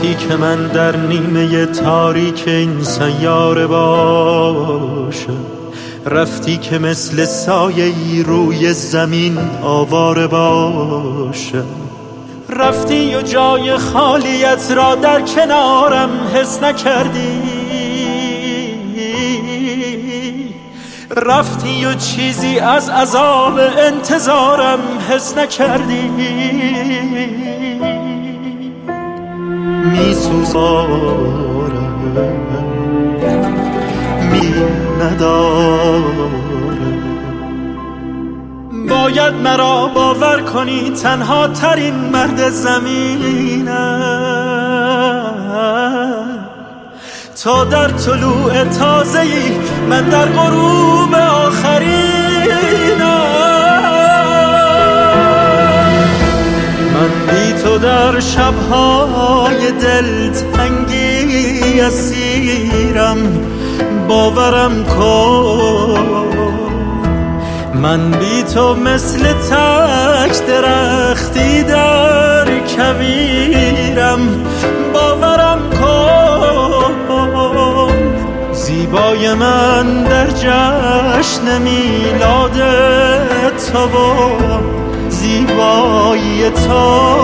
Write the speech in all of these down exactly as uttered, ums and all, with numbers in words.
رفتی که من در نیمه تاریک این سیاره باشم، رفتی که مثل سایه‌ای روی زمین آواره باشم، رفتی و جای خالیت را در کنارم حس نکردی، رفتی و چیزی از عذاب انتظارم حس نکردی. می سوزارم می ندارم، باید مرا باور کنی تنها ترین مرد زمینم، تا در طلوع تازه‌ای من در غروب آخرینم. من بی تو در شب‌های دلتنگی اسیرم، باورم کن. من بی تو مثل تک درختی در کویرم، باورم کن. زیبای من در جشن میلاد تو و زیبایی تو،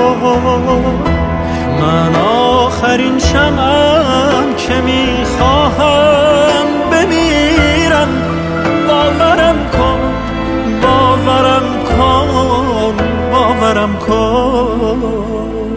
من آخرین شمعم که میخواهم بمیرم. باورم کن باورم کن باورم کن.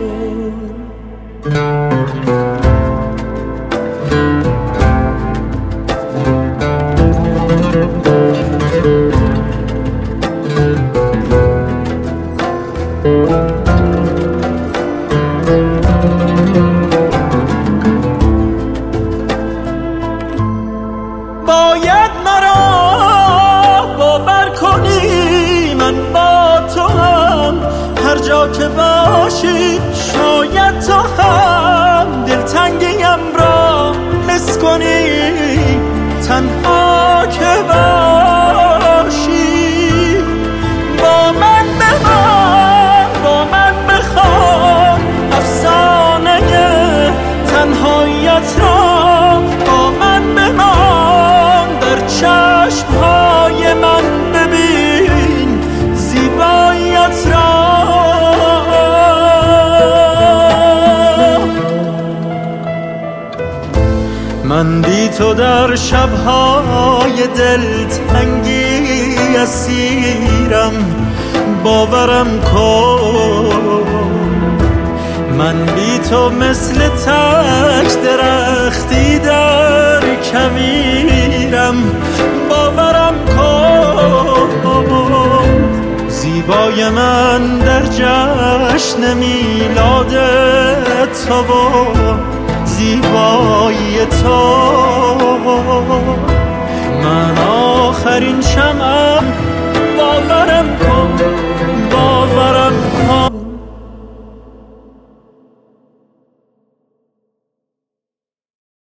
باید مرا باور کنی من با تو هم، هر جا که باشی شاید تو هم دلتنگیم را حس کنی، تنها که باشی با من بمان، با من بخوان افسانه تنهاییت را، با من بمان در چشمهای من ببین زیباییت را. من بی تو در شب‌های دلتنگی اسیرم، باورم کن. من بی تو مثل تک درختی در کویرم، باورم کن. زیبای من در جشن میلاد تو و زیبایی تو، من آخرین شمع